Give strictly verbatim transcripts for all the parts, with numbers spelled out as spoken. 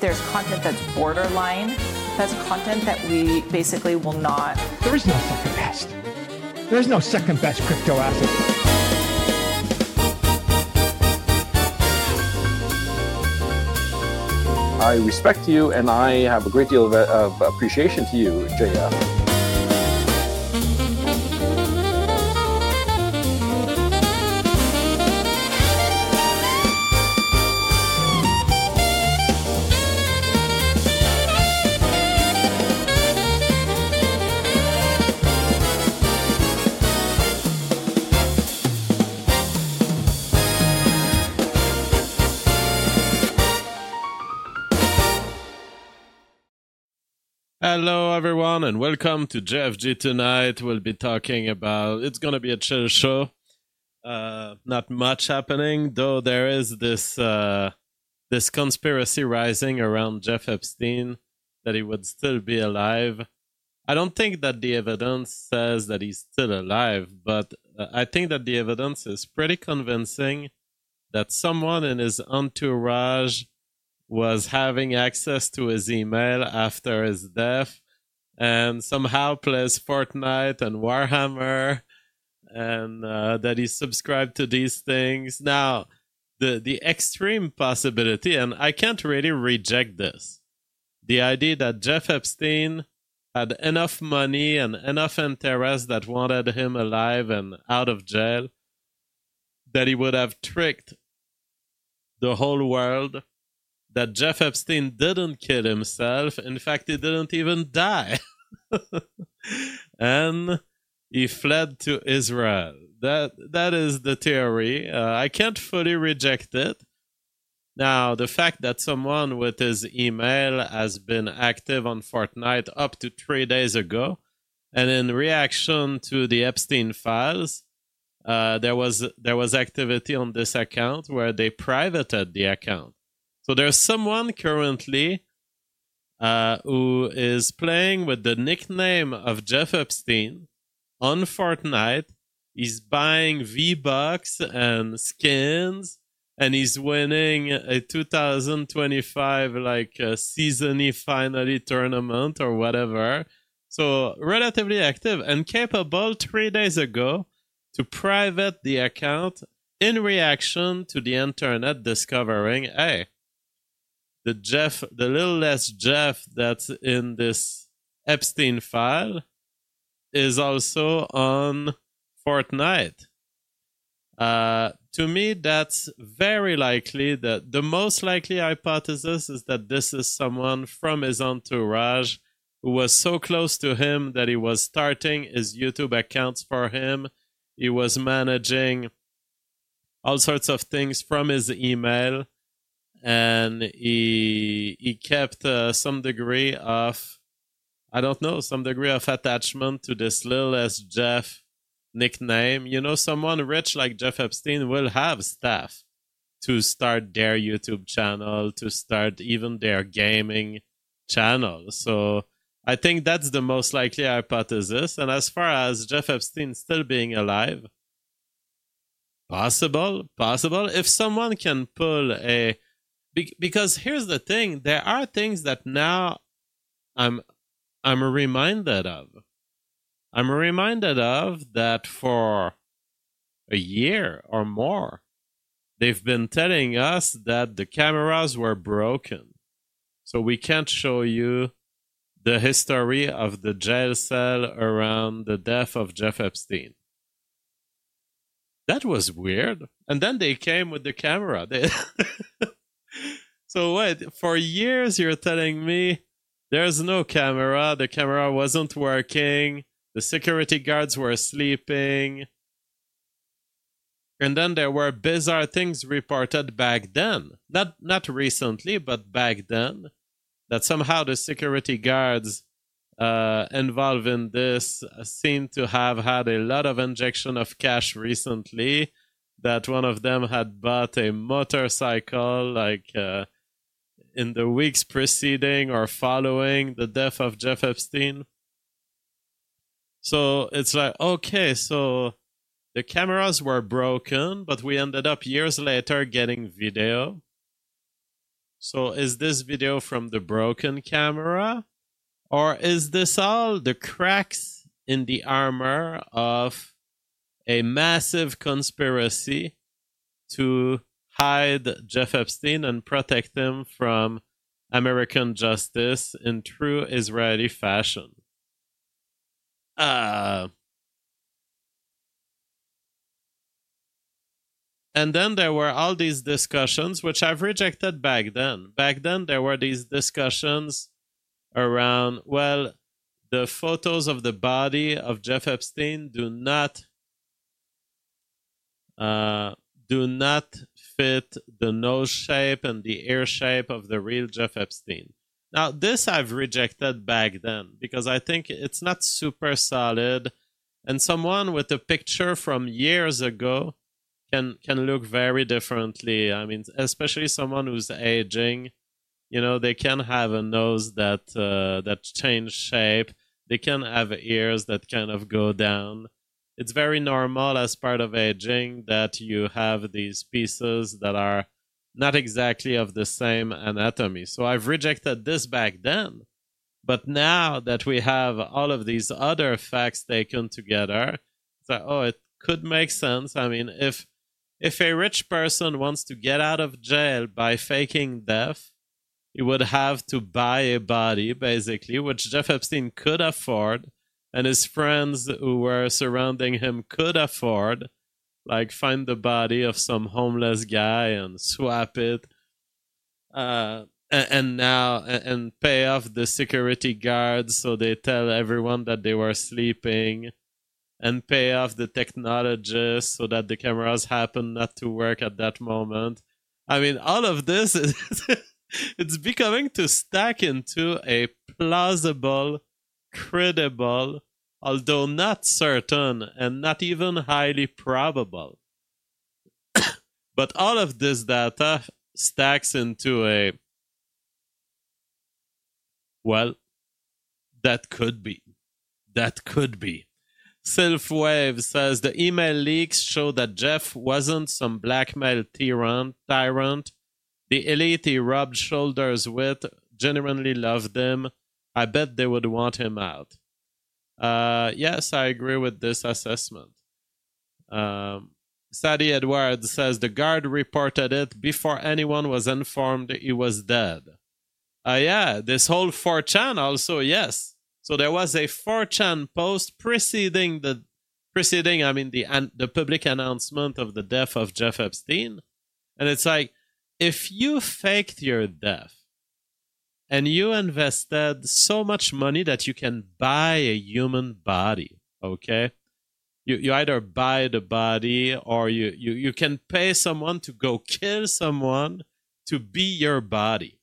there's content that's borderline, that's content that we basically will not. There is no second best. There is no second best crypto asset. I respect you, and I have a great deal of, of appreciation to you, J F. Hello, everyone, and welcome to J F G Tonight. We'll be talking about, it's going to be a chill show. Uh, not much happening, though there is this uh, this conspiracy rising around Jeff Epstein that he would still be alive. I don't think that the evidence says that he's still alive, but uh, I think that the evidence is pretty convincing that someone in his entourage was having access to his email after his death and somehow plays Fortnite and Warhammer, and uh, that he subscribed to these things. Now, the, the extreme possibility, and I can't really reject this, the idea that Jeff Epstein had enough money and enough interest that wanted him alive and out of jail, that he would have tricked the whole world, that Jeff Epstein didn't kill himself. In fact, he didn't even die. And he fled to Israel. That That is the theory. Uh, I can't fully reject it. Now, the fact that someone with his email has been active on Fortnite up to three days ago, and in reaction to the Epstein files, uh, there was there was activity on this account where they privated the account. So there's someone currently uh, who is playing with the nickname of Jeff Epstein on Fortnite. He's buying V-Bucks and skins, and he's winning a two thousand twenty-five like a season-y finally tournament or whatever. So relatively active and capable three days ago to private the account in reaction to the internet discovering, hey, the Jeff, the little less Jeff that's in this Epstein file is also on Fortnite. Uh, to me, that's very likely. That the most likely hypothesis is that this is someone from his entourage who was so close to him that he was starting his YouTube accounts for him. He was managing all sorts of things from his email. And he he kept uh, some degree of, I don't know, some degree of attachment to this little S Jeff nickname. You know, someone rich like Jeff Epstein will have staff to start their YouTube channel, to start even their gaming channel. So I think that's the most likely hypothesis. And as far as Jeff Epstein still being alive, possible, possible. If someone can pull a... Be- because here's the thing, there are things that now I'm I'm reminded of. I'm reminded of that for a year or more, they've been telling us that the cameras were broken. So we can't show you the history of the jail cell around the death of Jeff Epstein. That was weird. And then they came with the camera. They So wait, for years you're telling me there's no camera, the camera wasn't working, the security guards were sleeping, and then there were bizarre things reported back then. Not not recently, but back then, that somehow the security guards uh, involved in this seem to have had a lot of injection of cash recently, that one of them had bought a motorcycle like uh, in the weeks preceding or following the death of Jeff Epstein. So it's like, okay, so the cameras were broken, but we ended up years later getting video. So is this video from the broken camera? Or is this all the cracks in the armor of a massive conspiracy to hide Jeff Epstein and protect him from American justice in true Israeli fashion? Uh, and then there were all these discussions, which I've rejected back then. Back then, there were these discussions around, well, the photos of the body of Jeff Epstein do not uh, do not fit the nose shape and the ear shape of the real Jeff Epstein. Now, this I've rejected back then because I think it's not super solid, and someone with a picture from years ago can can look very differently. I mean, especially someone who's aging, you know, they can have a nose that uh, that change shape. They can have ears that kind of go down. It's very normal as part of aging that you have these pieces that are not exactly of the same anatomy. So I've rejected this back then. But now that we have all of these other facts taken together, it's like, oh, it could make sense. I mean, if if a rich person wants to get out of jail by faking death, he would have to buy a body, basically, which Jeff Epstein could afford, and his friends who were surrounding him could afford, like find the body of some homeless guy and swap it, uh, and, and now and pay off the security guards so they tell everyone that they were sleeping, and pay off the technologists so that the cameras happen not to work at that moment. I mean, all of this is it's becoming to stack into a plausible, credible, although not certain and not even highly probable. But all of this data stacks into a, well, that could be. That could be. Sylphwave says the email leaks show that Jeff wasn't some blackmail tyrant, tyrant. The elite he rubbed shoulders with genuinely loved him. I bet they would want him out. Uh, yes, I agree with this assessment. Um, Sadie Edwards says the guard reported it before anyone was informed he was dead. Uh, yeah, this whole four chan also, yes. So there was a four chan post preceding the preceding, I mean, the an, the public announcement of the death of Jeff Epstein. And it's like, if you faked your death and you invested so much money that you can buy a human body, okay? You you either buy the body or you, you, you can pay someone to go kill someone to be your body.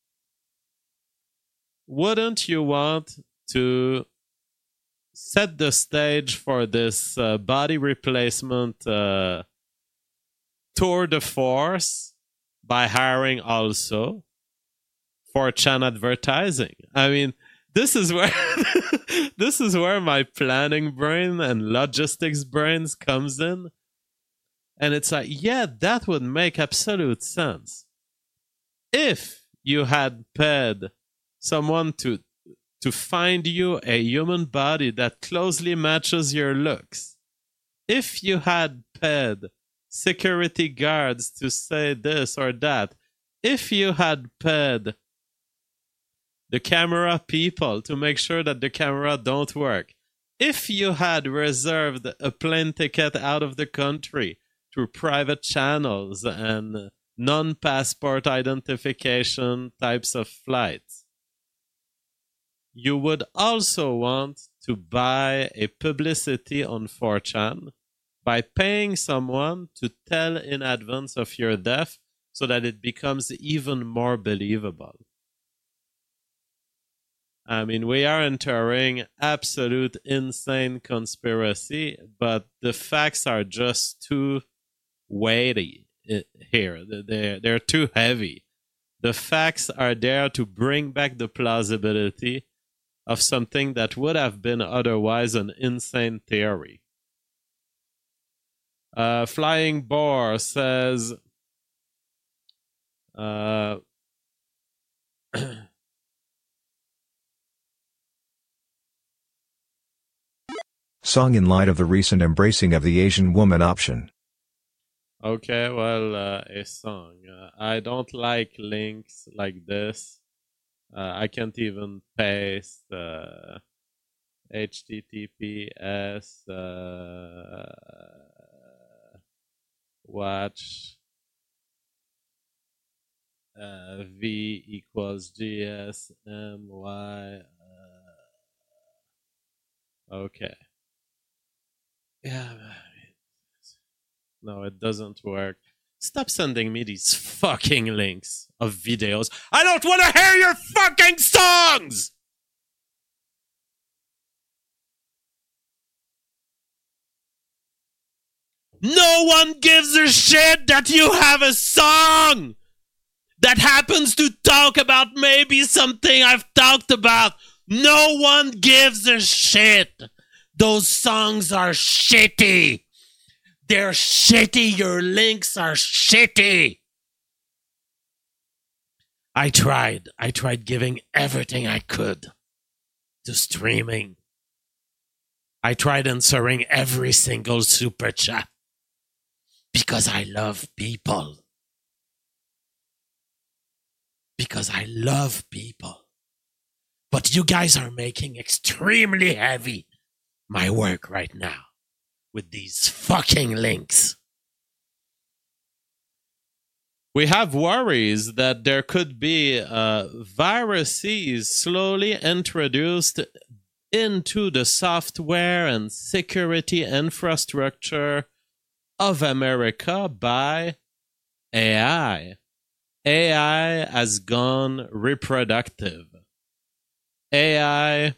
Wouldn't you want to set the stage for this uh, body replacement uh, tour de force by hiring also four chan advertising? I mean, this is where this is where my planning brain and logistics brains comes in. And it's like, yeah, that would make absolute sense. If you had paid someone to to find you a human body that closely matches your looks, if you had paid security guards to say this or that, if you had paid the camera people to make sure that the camera don't work, if you had reserved a plane ticket out of the country through private channels and non-passport identification types of flights, you would also want to buy a publicity on four chan by paying someone to tell in advance of your death so that it becomes even more believable. I mean, we are entering absolute insane conspiracy, but the facts are just too weighty here. They're, they're too heavy. The facts are there to bring back the plausibility of something that would have been otherwise an insane theory. Uh, Flying Boar says, uh, Song in light of the recent embracing of the Asian woman option. Okay, well, uh, a song. Uh, I don't like links like this. Uh, I can't even paste uh, H T T P S uh, watch uh, V equals G S M Y. Uh, okay. Yeah. No, it doesn't work. Stop sending me these fucking links of videos. I don't want to hear your fucking songs! No one gives a shit that you have a song that happens to talk about maybe something I've talked about. No one gives a shit. Those songs are shitty. They're shitty. Your links are shitty. I tried. I tried giving everything I could to streaming. I tried answering every single super chat because I love people. Because I love people. But you guys are making extremely heavy my work right now with these fucking links. We have worries that there could be uh, viruses slowly introduced into the software and security infrastructure of America by A I. A I has gone reproductive. A I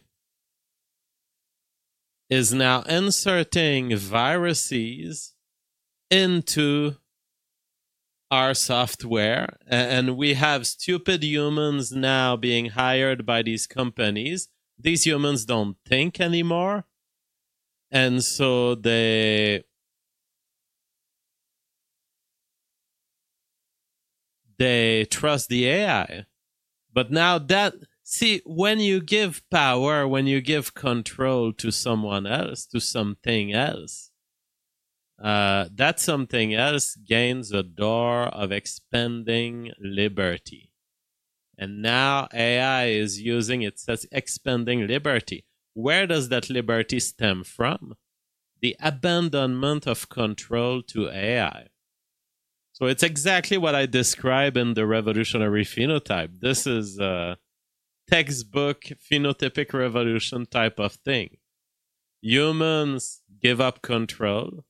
is now inserting viruses into our software, and we have stupid humans now being hired by these companies. These humans don't think anymore, and so they they trust the A I. But now that, see, when you give power, when you give control to someone else, to something else, uh, that something else gains a door of expanding liberty. And now A I is using it as expanding liberty. Where does that liberty stem from? The abandonment of control to A I. So it's exactly what I describe in the revolutionary phenotype. This is a textbook phenotypic revolution type of thing. Humans give up control.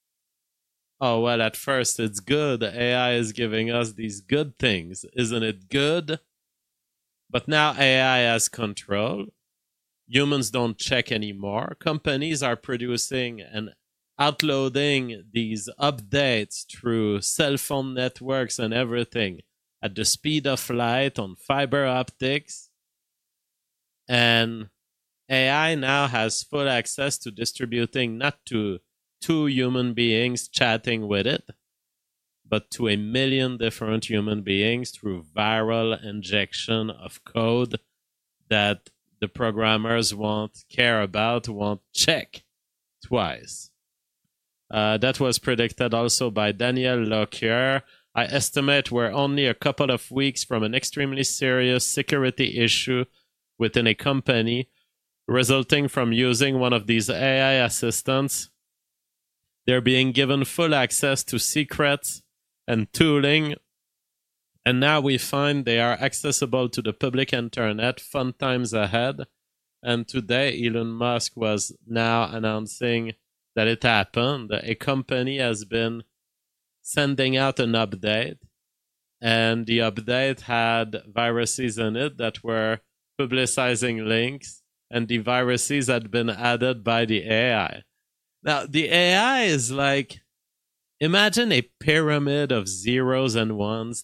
Oh, well, at first it's good. A I is giving us these good things. Isn't it good? But now A I has control. Humans don't check anymore. Companies are producing and outloading these updates through cell phone networks and everything at the speed of light on fiber optics. And A I now has full access to distributing not to two human beings chatting with it, but to a million different human beings through viral injection of code that the programmers won't care about, won't check twice. Uh, that was predicted also by Daniel Lockyer. I estimate we're only a couple of weeks from an extremely serious security issue within a company resulting from using one of these A I assistants. They're being given full access to secrets and tooling, and now we find they are accessible to the public internet fun times ahead. And today, Elon Musk was now announcing that it happened. A company has been sending out an update, and the update had viruses in it that were publicizing links, and the viruses had been added by the A I. Now, the A I is like, imagine a pyramid of zeros and ones,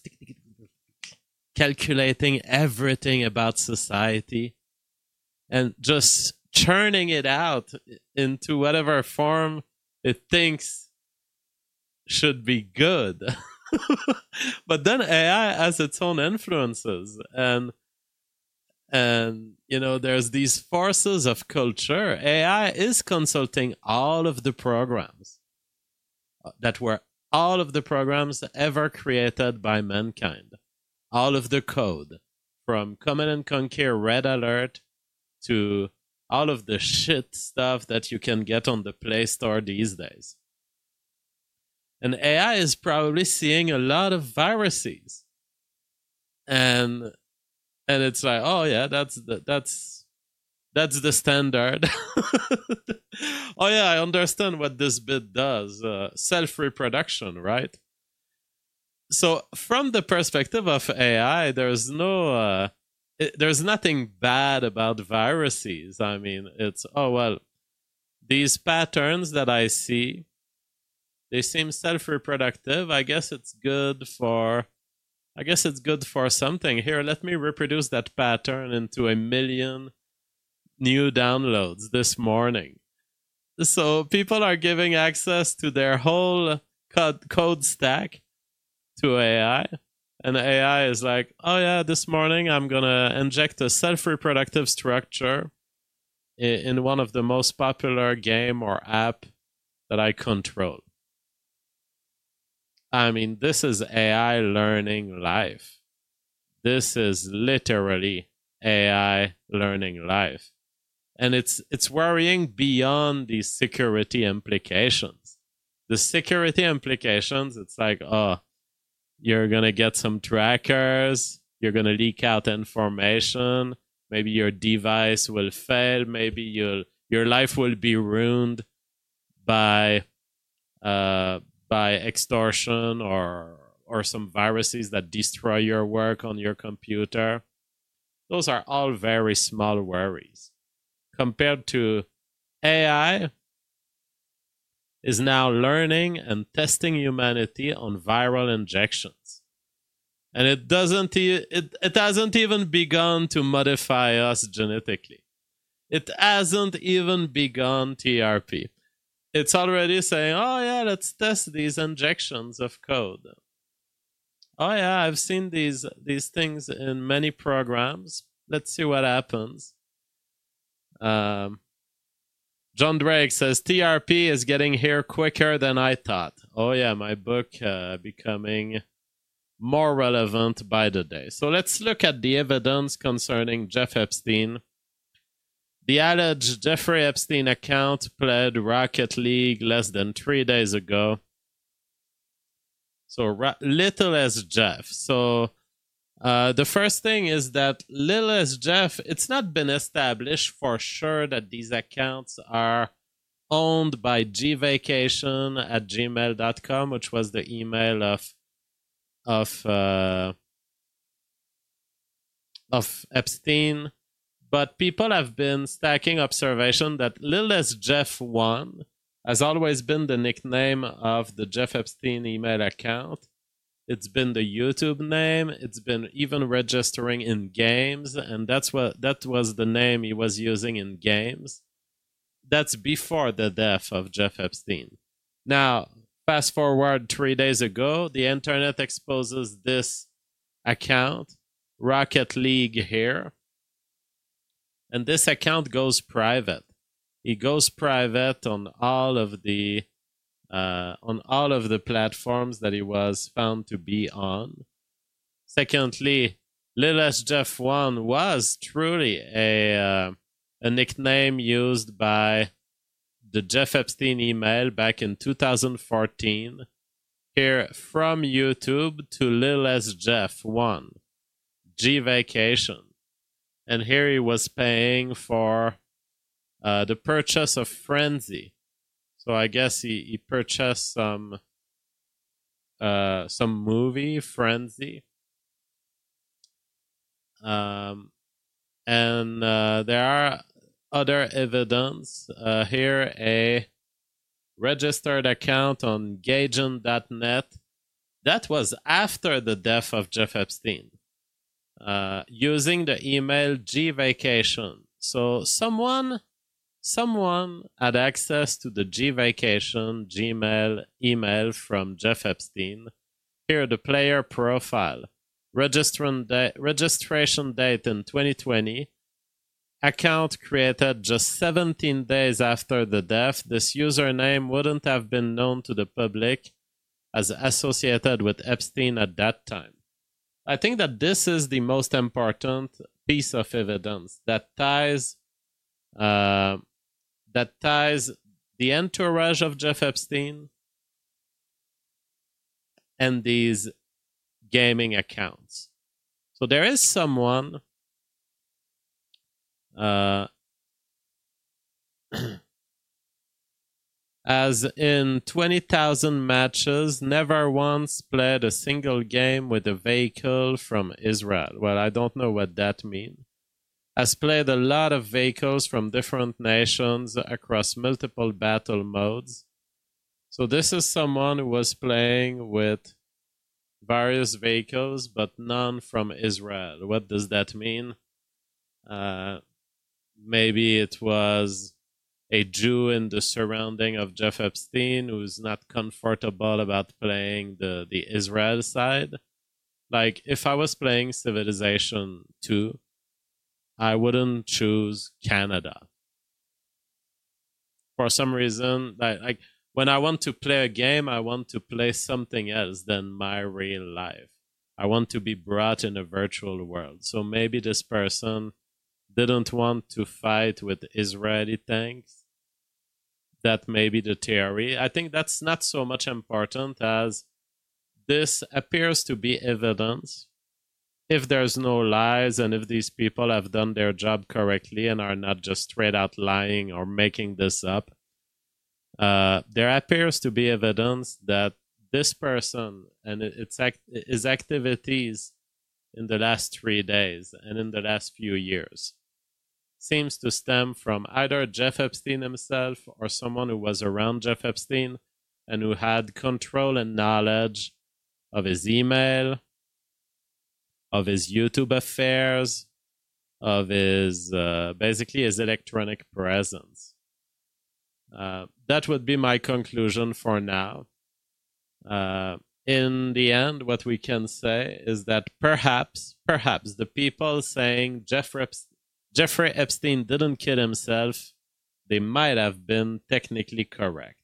calculating everything about society, and just churning it out into whatever form it thinks should be good. But then A I has its own influences, and And, you know, there's these forces of culture. A I is consulting all of the programs that were all of the programs ever created by mankind, all of the code, from Command and Conquer Red Alert to all of the shit stuff that you can get on the Play Store these days. And A I is probably seeing a lot of viruses. And and it's like, oh yeah, that's the, that's that's the standard. Oh yeah, I understand what this bit does. Uh, self-reproduction, right? So from the perspective of A I, there's no, uh, it, there's nothing bad about viruses. I mean, it's, oh well, these patterns that I see, they seem self-reproductive. I guess it's good for, I guess it's good for something. Here, let me reproduce that pattern into a million new downloads this morning. So people are giving access to their whole code, code stack to A I, and A I is like, oh yeah, this morning I'm gonna inject a self-reproductive structure in, in one of the most popular game or app that I control. I mean, this is A I learning life. This is literally A I learning life. And it's it's worrying beyond the security implications. The security implications, it's like, oh, you're going to get some trackers, you're going to leak out information, maybe your device will fail, maybe you'll, your life will be ruined by uh, by extortion or or some viruses that destroy your work on your computer. Those are all very small worries. Compared to A I is now learning and testing humanity on viral injections. And it doesn't e- it, it hasn't even begun to modify us genetically. It hasn't even begun T R P. It's already saying, oh yeah, let's test these injections of code. Oh yeah, I've seen these these things in many programs. Let's see what happens. Um, John Drake says, T R P is getting here quicker than I thought. Oh yeah, my book uh, becoming more relevant by the day. So let's look at the evidence concerning Jeff Epstein. The alleged Jeffrey Epstein account played Rocket League less than three days ago. So ra- little as Jeff. So uh, the first thing is that little as Jeff, it's not been established for sure that these accounts are owned by gvacation at gmail dot com, which was the email of of uh, of Epstein. But people have been stacking observation that Lil as Jeff one has always been the nickname of the Jeff Epstein email account. It's been the YouTube name. It's been even registering in games, and that's what that was the name he was using in games. That's before the death of Jeff Epstein. Now, fast forward three days ago, the internet exposes this account, Rocket League here. And this account goes private. It goes private on all of the uh, on all of the platforms that he was found to be on. Secondly, Lil as Jeff one was truly a uh, a nickname used by the Jeff Epstein email back in two thousand fourteen. Here from YouTube to Lil as Jeff one, G Vacation. And here he was paying for uh, the purchase of Frenzy. So I guess he, he purchased some uh, some movie, Frenzy. Um, and uh, there are other evidence. Uh, here, a registered account on Gaijin dot net. That was after the death of Jeff Epstein. Uh, using the email gvacation. So someone someone had access to the gvacation Gmail email from Jeff Epstein. Here, the player profile. registration date, registration date in twenty twenty. Account created just seventeen days after the death. This username wouldn't have been known to the public as associated with Epstein at that time. I think that this is the most important piece of evidence that ties uh, that ties the entourage of Jeff Epstein and these gaming accounts. So there is someone uh, as in twenty thousand matches, never once played a single game with a vehicle from Israel. Well, I don't know what that means. Has played a lot of vehicles from different nations across multiple battle modes. So this is someone who was playing with various vehicles, but none from Israel. What does that mean? Uh, maybe it was a Jew in the surrounding of Jeff Epstein who's not comfortable about playing the, the Israel side. Like, if I was playing Civilization two, I wouldn't choose Canada. For some reason, like, like when I want to play a game, I want to play something else than my real life. I want to be brought in a virtual world. So maybe this person didn't want to fight with Israeli tanks. That may be the theory. I think that's not so much important as this appears to be evidence. If there's no lies and if these people have done their job correctly and are not just straight out lying or making this up, uh, there appears to be evidence that this person and its act- his activities in the last three days and in the last few years seems to stem from either Jeff Epstein himself or someone who was around Jeff Epstein and who had control and knowledge of his email, of his YouTube affairs, of his, uh, basically his electronic presence. Uh, that would be my conclusion for now. Uh, in the end, what we can say is that perhaps, perhaps the people saying Jeff Epstein Jeffrey Epstein didn't kill himself, they might have been technically correct.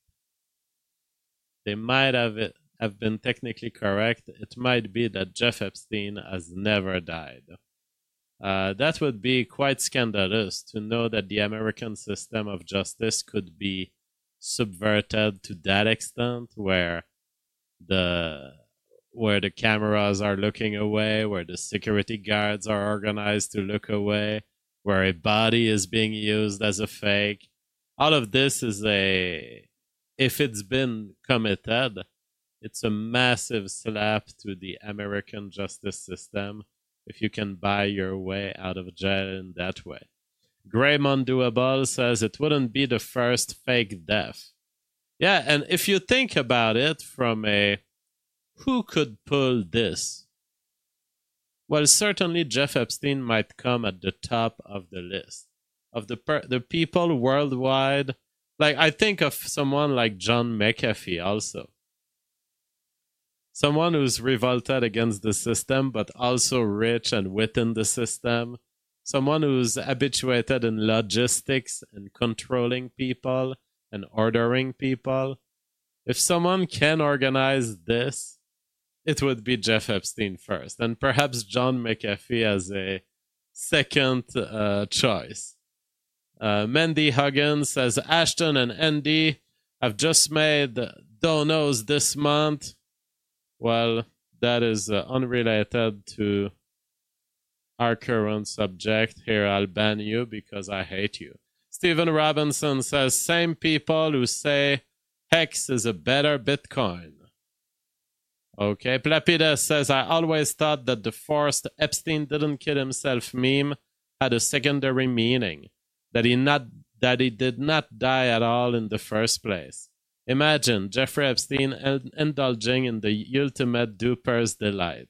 They might have, have been technically correct. It might be that Jeff Epstein has never died. Uh, that would be quite scandalous to know that the American system of justice could be subverted to that extent where the where the cameras are looking away, where the security guards are organized to look away, where a body is being used as a fake. All of this is a, if it's been committed, it's a massive slap to the American justice system if you can buy your way out of jail in that way. Greymon Doable says it wouldn't be the first fake death. Yeah, and if you think about it from a, who could pull this? Well, certainly Jeff Epstein might come at the top of the list of the per- the people worldwide. Like, I think of someone like John McAfee also. Someone who's revolted against the system, but also rich and within the system. Someone who's habituated in logistics and controlling people and ordering people. If someone can organize this, it would be Jeff Epstein first, and perhaps John McAfee as a second uh, choice. Uh, Mandy Huggins says, Ashton and Andy have just made donos this month. Well, that is uh, unrelated to our current subject. Here, I'll ban you because I hate you. Stephen Robinson says, same people who say Hex is a better Bitcoin. Okay, Plapides says, I always thought that the forced Epstein didn't kill himself meme had a secondary meaning, that he not that he did not die at all in the first place. Imagine Jeffrey Epstein en- indulging in the ultimate duper's delight.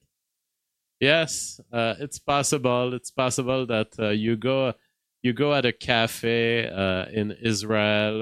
Yes, uh, it's possible. It's possible that uh, you go you go at a cafe uh, in Israel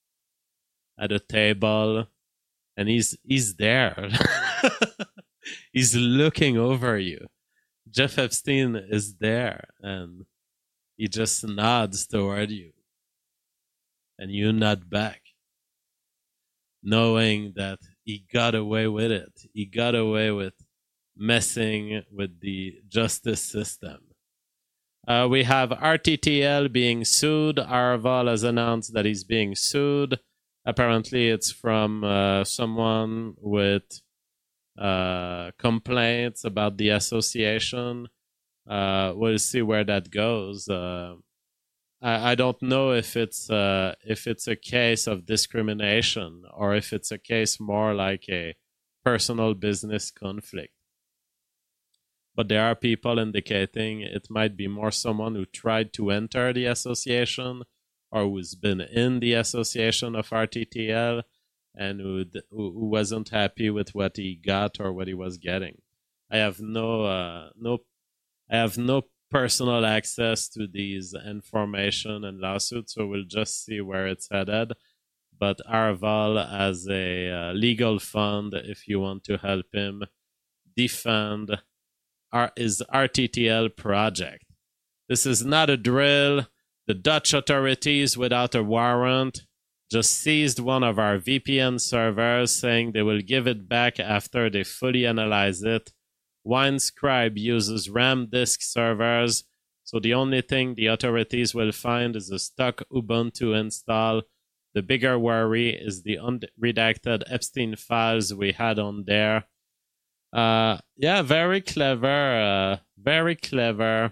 at a table, and he's he's there. He's looking over you. Jeff Epstein is there, and he just nods toward you. And you nod back, knowing that he got away with it. He got away with messing with the justice system. Uh, we have R T T L being sued. Arval has announced that he's being sued. Apparently, it's from uh, someone with uh, complaints about the association. Uh, we'll see where that goes. Uh, I, I don't know if it's uh, if it's a case of discrimination or if it's a case more like a personal business conflict. But there are people indicating it might be more someone who tried to enter the association or who's been in the association of R T T L and who who wasn't happy with what he got or what he was getting. I have no uh, no I have no personal access to these information and lawsuits, so we'll just see where it's headed. But Arval has a uh, legal fund if you want to help him defend our, his R T T L project. This is not a drill. The Dutch authorities, without a warrant, just seized one of our V P N servers, saying they will give it back after they fully analyze it. Winescribe uses RAM disk servers, so the only thing the authorities will find is a stock Ubuntu install. The bigger worry is the unredacted Epstein files we had on there. Uh, yeah, very clever, uh, very clever.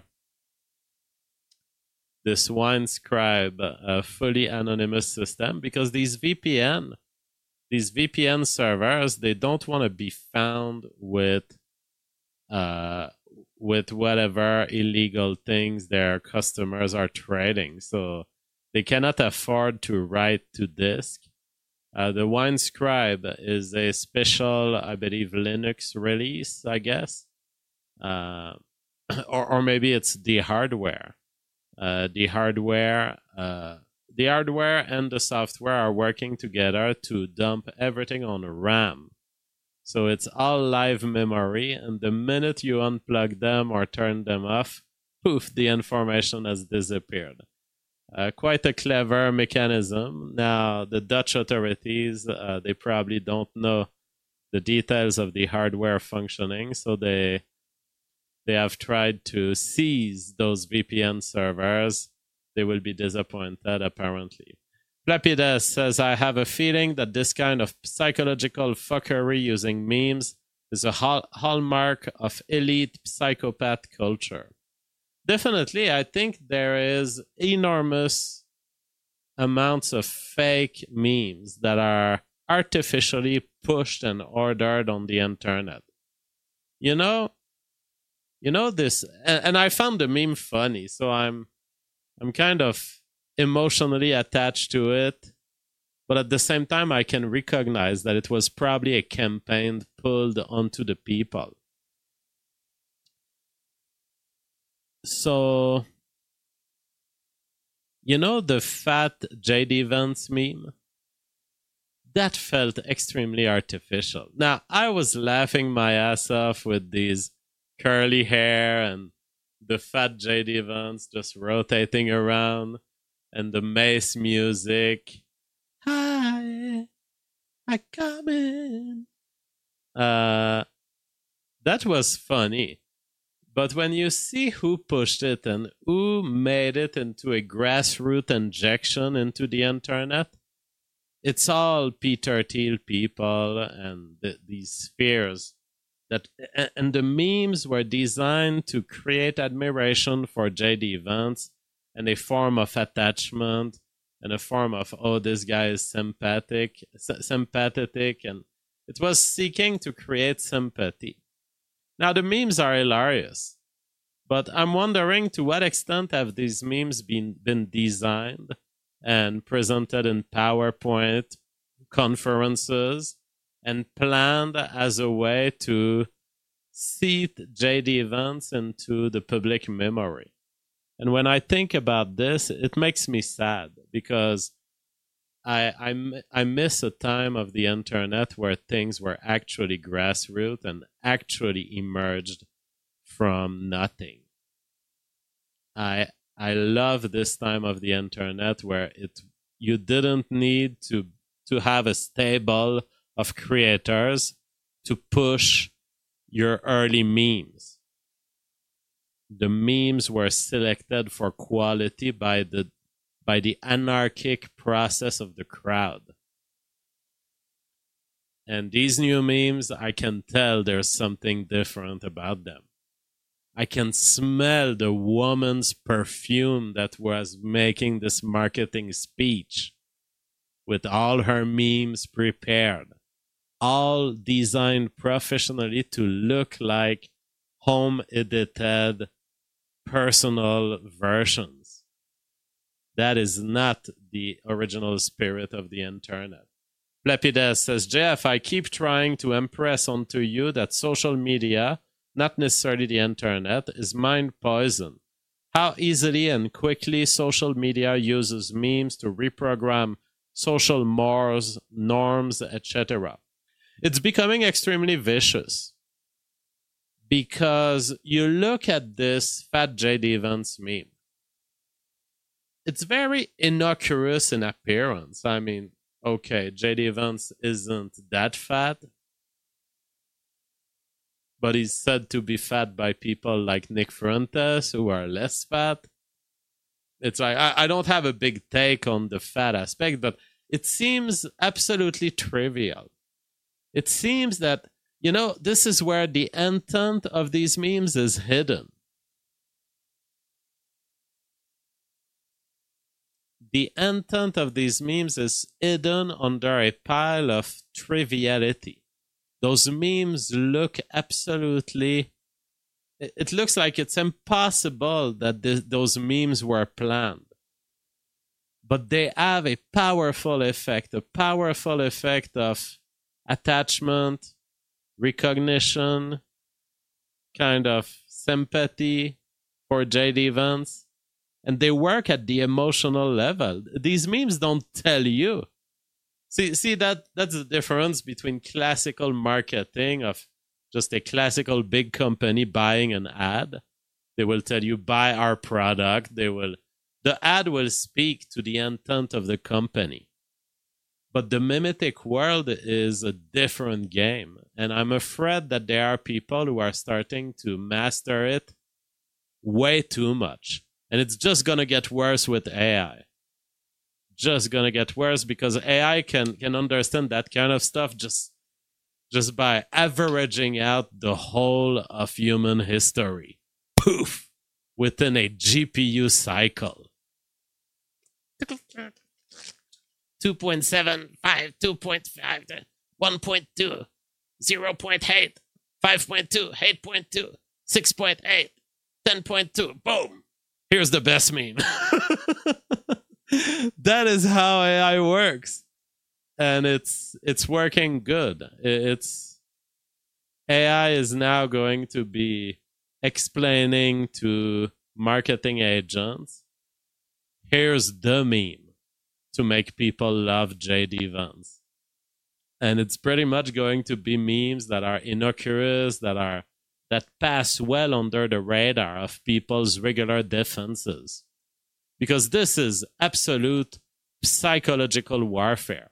This Winescribe, a fully anonymous system, because these V P N, these V P N servers, they don't want to be found with uh, with whatever illegal things their customers are trading. So they cannot afford to write to disk. Uh, the Winescribe is a special, I believe, Linux release, I guess. Uh, or, or maybe it's the hardware. Uh, the hardware, uh, the hardware and the software are working together to dump everything on RAM. So it's all live memory, and the minute you unplug them or turn them off, poof, the information has disappeared. Uh, quite a clever mechanism. Now, the Dutch authorities, uh, they probably don't know the details of the hardware functioning, so they they have tried to seize those V P N servers. They will be disappointed, apparently. Plapides says, I have a feeling that this kind of psychological fuckery using memes is a hall- hallmark of elite psychopath culture. Definitely, I think there is enormous amounts of fake memes that are artificially pushed and ordered on the internet. You know, you know this, and, and I found the meme funny, so I'm, I'm kind of emotionally attached to it, but at the same time, I can recognize that it was probably a campaign pulled onto the people. So, you know the fat J D Vance meme? That felt extremely artificial. Now, I was laughing my ass off with these curly hair and the fat J D Vance just rotating around and the Mace music. Hi, I come in. Uh, that was funny. But when you see who pushed it and who made it into a grassroots injection into the internet, it's all Peter Thiel people and the, these spheres. That, and the memes were designed to create admiration for J D Vance and a form of attachment and a form of, oh, this guy is sympathetic, sympathetic, and it was seeking to create sympathy. Now, the memes are hilarious, but I'm wondering to what extent have these memes been, been designed and presented in PowerPoint conferences and planned as a way to seat J D Vance into the public memory. And when I think about this, it makes me sad because I, I, I miss a time of the internet where things were actually grassroots and actually emerged from nothing. I I love this time of the internet where it you didn't need to to have a stable of creators to push your early memes. The memes were selected for quality by the by the anarchic process of the crowd. And these new memes, I can tell there's something different about them. I can smell the woman's perfume that was making this marketing speech with all her memes prepared, all designed professionally to look like home-edited personal versions. That is not the original spirit of the internet. Flappy says, J F, I keep trying to impress onto you that social media, not necessarily the internet, is mind poison. How easily and quickly social media uses memes to reprogram social mores, norms, et cetera. It's becoming extremely vicious because you look at this Fat J D Vance meme. It's very innocuous in appearance. I mean, okay, J D Vance isn't that fat, but he's said to be fat by people like Nick Fuentes, who are less fat. It's like, I, I don't have a big take on the fat aspect, but it seems absolutely trivial. It seems that, you know, this is where the intent of these memes is hidden. The intent of these memes is hidden under a pile of triviality. Those memes look absolutely... It looks like it's impossible that this, those memes were planned. But they have a powerful effect, a powerful effect of attachment, recognition, kind of sympathy for J D Vance. And they work at the emotional level. These memes don't tell you. See, see that that's the difference between classical marketing of just a classical big company buying an ad. They will tell you, buy our product. They will, the ad will speak to the intent of the company. But the mimetic world is a different game. And I'm afraid that there are people who are starting to master it way too much. And it's just going to get worse with A I. Just going to get worse because A I can, can understand that kind of stuff just, just by averaging out the whole of human history. Poof! Within a G P U cycle. two point seven five, two point five, one point two, zero point eight, five point two, eight point two, six point eight, ten point two. Boom! Here's the best meme. That is how A I works. And it's it's working good. It's A I is now going to be explaining to marketing agents, here's the meme to make people love J D Vance. And it's pretty much going to be memes that are innocuous, that are that pass well under the radar of people's regular defenses. Because this is absolute psychological warfare.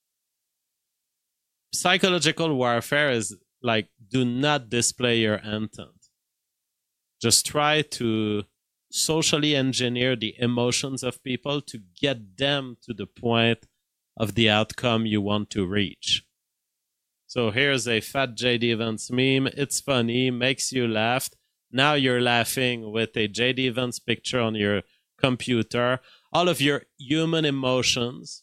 Psychological warfare is like, do not display your intent. Just try to socially engineer the emotions of people to get them to the point of the outcome you want to reach. So here's a Fat J D Vance meme. It's funny, makes you laugh. Now you're laughing with a J D Vance picture on your computer. All of your human emotions,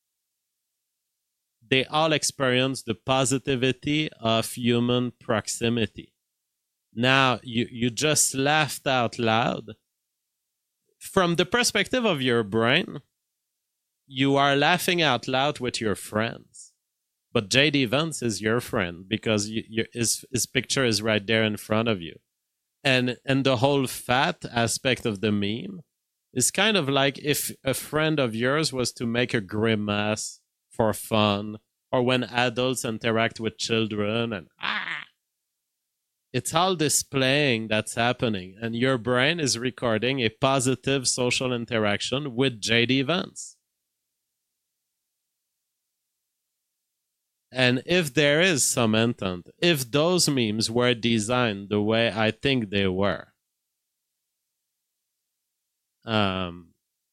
they all experience the positivity of human proximity. Now you, you just laughed out loud. From the perspective of your brain, you are laughing out loud with your friends. But J D Vance is your friend because you, you, his, his picture is right there in front of you. And, and the whole fat aspect of the meme is kind of like if a friend of yours was to make a grimace for fun, or when adults interact with children and ah, it's all displaying that's happening, and your brain is recording a positive social interaction with J D Vance. And if there is some intent, if those memes were designed the way I think they were, um,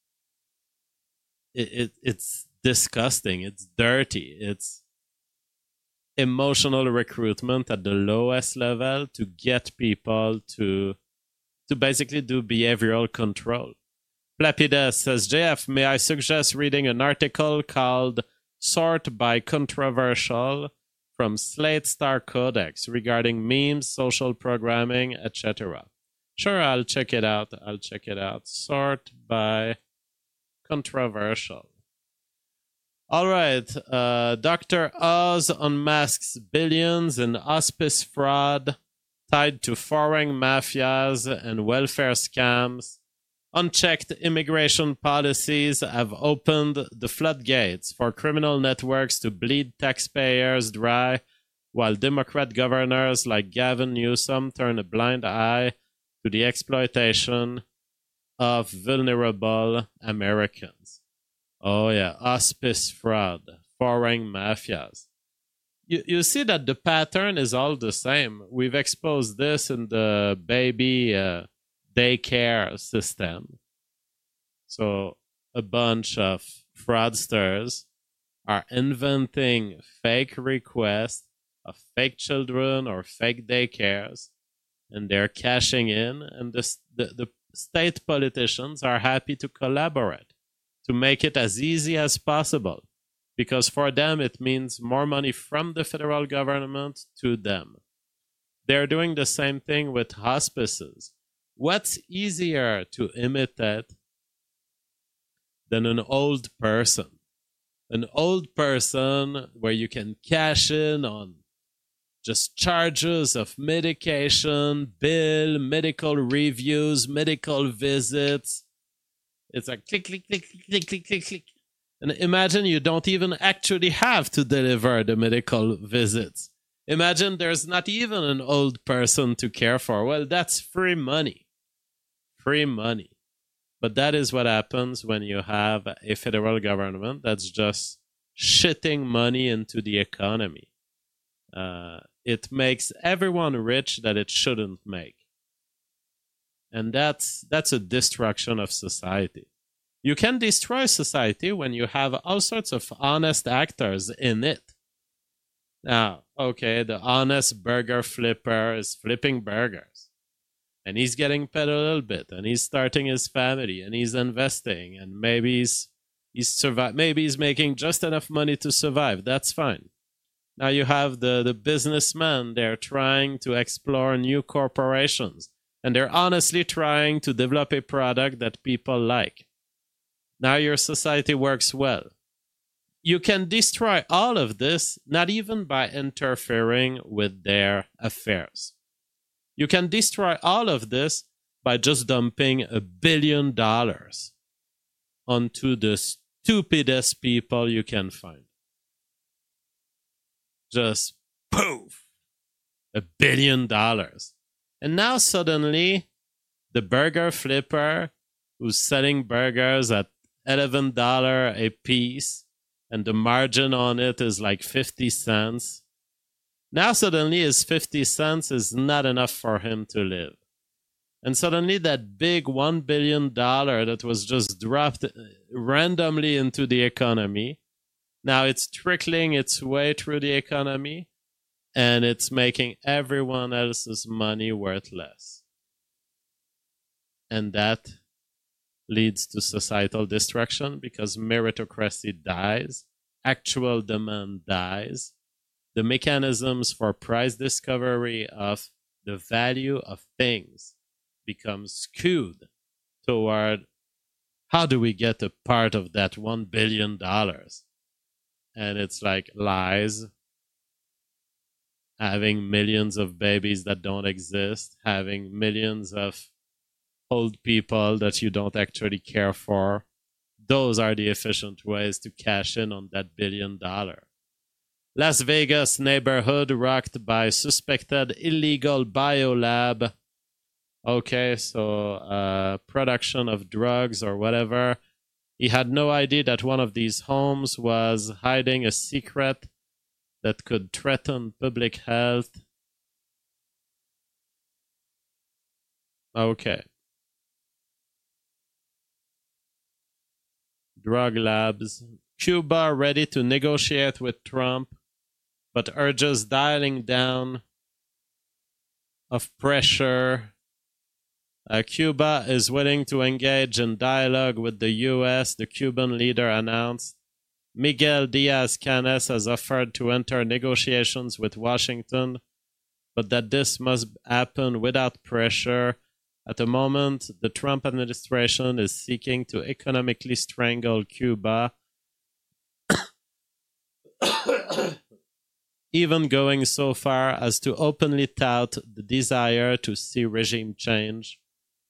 it, it it's disgusting. It's dirty. It's emotional recruitment at the lowest level to get people to to basically do behavioral control. Plapides says, J F, may I suggest reading an article called Sort by Controversial from Slate Star Codex regarding memes, social programming, et cetera. Sure, I'll check it out. I'll check it out. Sort by Controversial. All right. Uh, Doctor Oz unmasks billions in auspice fraud tied to foreign mafias and welfare scams. Unchecked immigration policies have opened the floodgates for criminal networks to bleed taxpayers dry, while Democrat governors like Gavin Newsom turn a blind eye to the exploitation of vulnerable Americans. Oh yeah, auspice fraud, foreign mafias. You, you see that the pattern is all the same. We've exposed this in the baby uh, daycare system. So a bunch of fraudsters are inventing fake requests of fake children or fake daycares, and they're cashing in, and the, the, the state politicians are happy to collaborate to make it as easy as possible, because for them it means more money from the federal government to them. They're doing the same thing with hospices. What's easier to imitate than an old person? An old person where you can cash in on just charges of medication, bill, medical reviews, medical visits. It's like click, click, click, click, click, click, click. And imagine you don't even actually have to deliver the medical visits. Imagine there's not even an old person to care for. Well, that's free money. Free money. But that is what happens when you have a federal government that's just shitting money into the economy. Uh, it makes everyone rich that it shouldn't make. And that's that's a destruction of society. You can destroy society when you have all sorts of honest actors in it. Now, okay, the honest burger flipper is flipping burgers. And he's getting paid a little bit, and he's starting his family, and he's investing, and maybe he's he's survive. Maybe he's making just enough money to survive. That's fine. Now you have the the businessmen. They're trying to explore new corporations, and they're honestly trying to develop a product that people like. Now your society works well. You can destroy all of this, not even by interfering with their affairs. You can destroy all of this by just dumping a billion dollars onto the stupidest people you can find. Just poof, a billion dollars. And now suddenly the burger flipper who's selling burgers at eleven dollars a piece and the margin on it is like fifty cents. Now suddenly his fifty cents is not enough for him to live. And suddenly that big one billion dollars that was just dropped randomly into the economy, now it's trickling its way through the economy, and it's making everyone else's money worth less. And that leads to societal destruction because meritocracy dies, actual demand dies, the mechanisms for price discovery of the value of things becomes skewed toward how do we get a part of that one billion dollars? And it's like lies, having millions of babies that don't exist, having millions of old people that you don't actually care for. Those are the efficient ways to cash in on that billion dollar. Las Vegas neighborhood rocked by suspected illegal biolab. Okay, so uh, production of drugs or whatever. He had no idea that one of these homes was hiding a secret that could threaten public health. Okay. Drug labs. Cuba ready to negotiate with Trump, but urges dialing down of pressure. Uh, Cuba is willing to engage in dialogue with the U S, the Cuban leader announced. Miguel Diaz-Canel has offered to enter negotiations with Washington, but that this must happen without pressure. At the moment, the Trump administration is seeking to economically strangle Cuba, even going so far as to openly tout the desire to see regime change.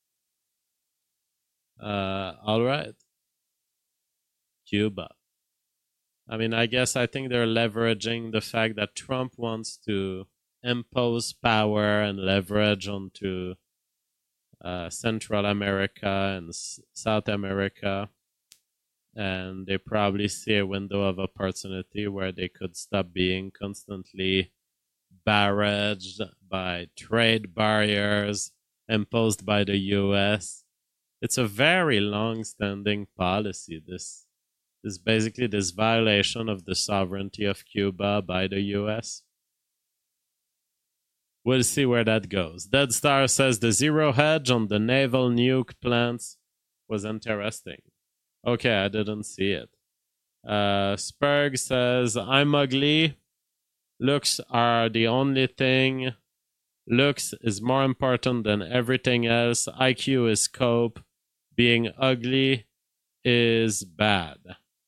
Uh, all right. Cuba. I mean, I guess I think they're leveraging the fact that Trump wants to impose power and leverage onto uh, Central America and S- South America. And they probably see a window of opportunity where they could stop being constantly barraged by trade barriers imposed by the U S. It's a very long-standing policy, this is basically this violation of the sovereignty of Cuba by the U S. We'll see where that goes. Dead Star says the zero hedge on the naval nuke plants was interesting. Okay, I didn't see it. Uh, Spurg says, I'm ugly. Looks are the only thing. Looks is more important than everything else. I Q is cope. Being ugly is bad.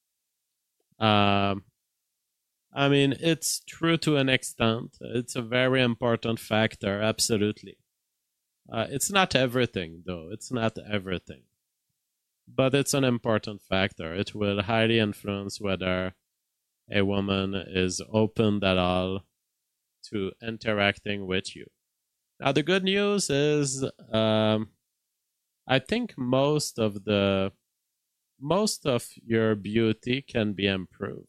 Um, I mean, it's true to an extent. It's a very important factor, absolutely. Uh, it's not everything, though. It's not everything. But it's an important factor. It will highly influence whether a woman is open at all to interacting with you. Now, the good news is, um, I think most of the most of your beauty can be improved.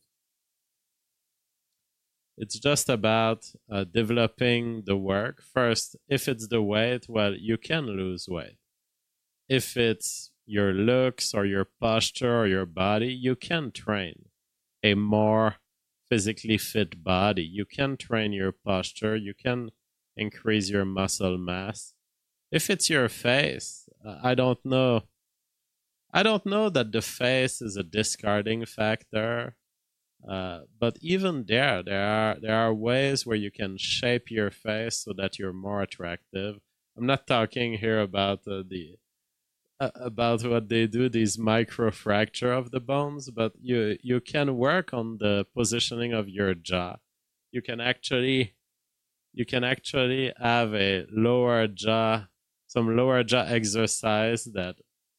It's just about uh, developing the work. First, if it's the weight, well, you can lose weight. If it's your looks or your posture or your body, you can train a more physically fit body. You can train your posture. You can increase your muscle mass. If it's your face, uh, I don't know. I don't know that the face is a discarding factor. Uh, but even there, there are there are ways where you can shape your face so that you're more attractive. I'm not talking here about uh, the uh, about what they do, these microfracture of the bones, but you you can work on the positioning of your jaw. You can actually you can actually have a lower jaw, some lower jaw exercise that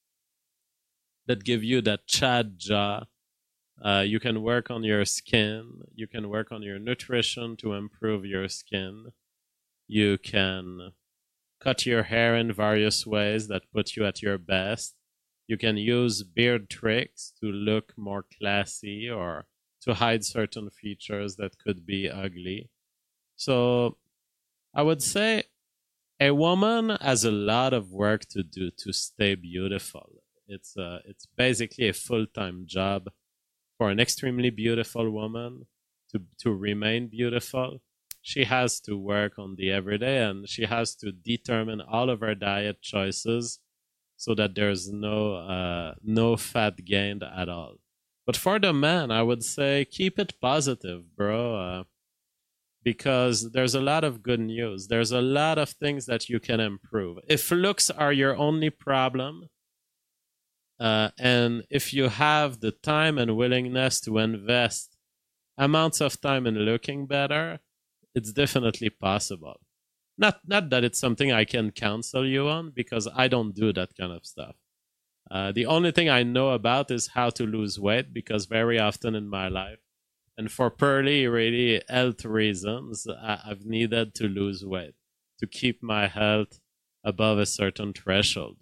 that give you that Chad jaw. Uh, you can work on your skin. You can work on your nutrition to improve your skin. You can cut your hair in various ways that put you at your best. You can use beard tricks to look more classy or to hide certain features that could be ugly. So I would say a woman has a lot of work to do to stay beautiful. It's uh, it's basically a full-time job for an extremely beautiful woman to, to remain beautiful. She has to work on the everyday, and she has to determine all of her diet choices so that there's no uh, no fat gained at all. But for the man, I would say keep it positive, bro, uh, because there's a lot of good news. There's a lot of things that you can improve. If looks are your only problem, Uh, and if you have the time and willingness to invest amounts of time in looking better, it's definitely possible. Not not that it's something I can counsel you on, because I don't do that kind of stuff. Uh, the only thing I know about is how to lose weight, because very often in my life, and for purely really health reasons, I, I've needed to lose weight to keep my health above a certain threshold.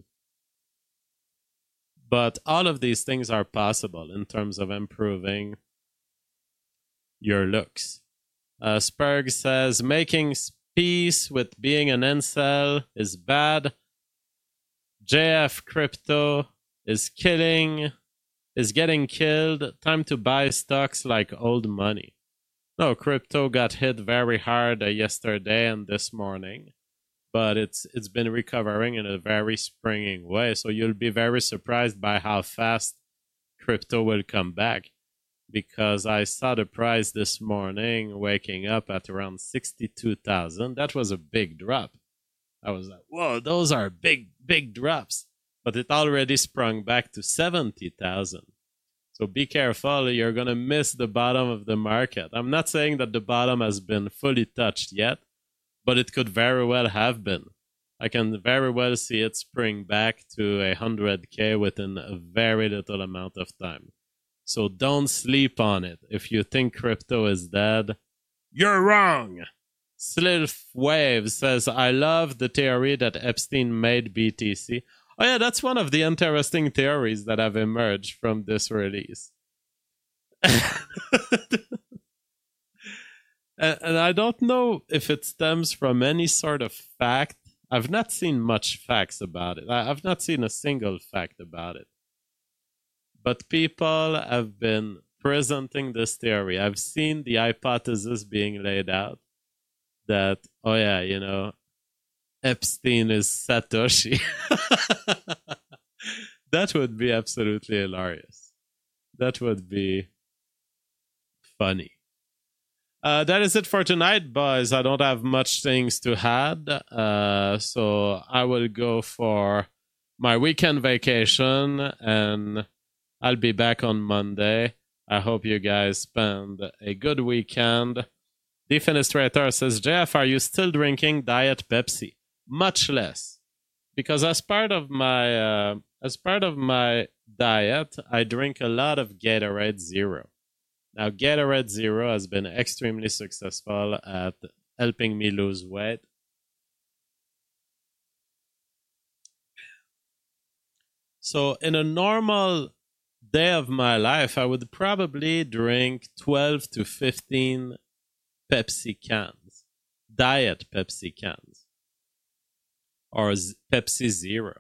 But all of these things are possible in terms of improving your looks. Uh, Spurg says, making peace with being an incel is bad. J F Crypto is killing, is getting killed. Time to buy stocks like old money. No, crypto got hit very hard uh, yesterday and this morning, but it's it's been recovering in a very springing way. So you'll be very surprised by how fast crypto will come back, because I saw the price this morning waking up at around sixty-two thousand. That was a big drop. I was like, whoa, those are big, big drops. But it already sprung back to seventy thousand. So be careful, you're going to miss the bottom of the market. I'm not saying that the bottom has been fully touched yet, but it could very well have been. I can very well see it spring back to one hundred K within a very little amount of time. So don't sleep on it. If you think crypto is dead, you're wrong. Slilf Wave says, I love the theory that Epstein made B T C. Oh yeah, that's one of the interesting theories that have emerged from this release. and, and I don't know if it stems from any sort of fact. I've not seen much facts about it. I, I've not seen a single fact about it. But people have been presenting this theory. I've seen the hypothesis being laid out that, oh yeah, you know, Epstein is Satoshi. That would be absolutely hilarious. That would be funny. Uh, that is it for tonight, boys. I don't have much things to add. Uh, so I will go for my weekend vacation, and I'll be back on Monday. I hope you guys spend a good weekend. Defenestrator says, J F, are you still drinking Diet Pepsi? Much less, because as part of my uh, as part of my diet, I drink a lot of Gatorade Zero. Now, Gatorade Zero has been extremely successful at helping me lose weight. So, in a normal day of my life, I would probably drink twelve to fifteen Pepsi cans, Diet Pepsi cans, or Pepsi Zero.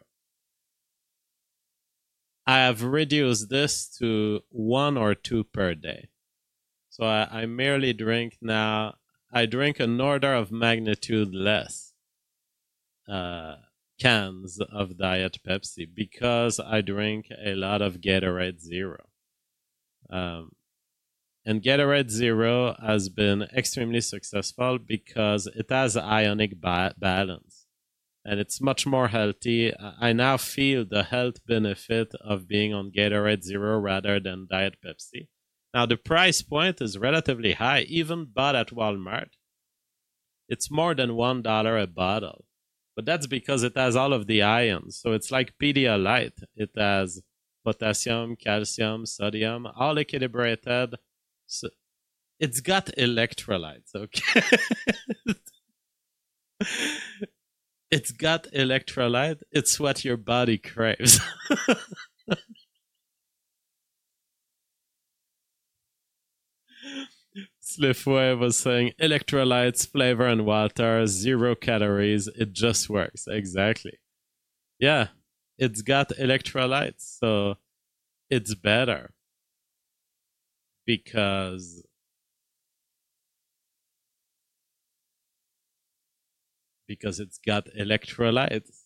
I have reduced this to one or two per day. So I, I merely drink now, I drink an order of magnitude less uh, cans of Diet Pepsi, because I drink a lot of Gatorade Zero. Um, and Gatorade Zero has been extremely successful because it has ionic ba- balance. And it's much more healthy. I now feel the health benefit of being on Gatorade Zero rather than Diet Pepsi. Now, the price point is relatively high, even bought at Walmart. It's more than one dollar a bottle. But that's because it has all of the ions. So it's like Pedialyte. It has potassium, calcium, sodium, all equilibrated. So it's got electrolytes, okay? It's got electrolyte. It's what your body craves. Slifway was saying electrolytes, flavor, and water, zero calories. It just works. Exactly. Yeah, it's got electrolytes, so it's better because because it's got electrolytes.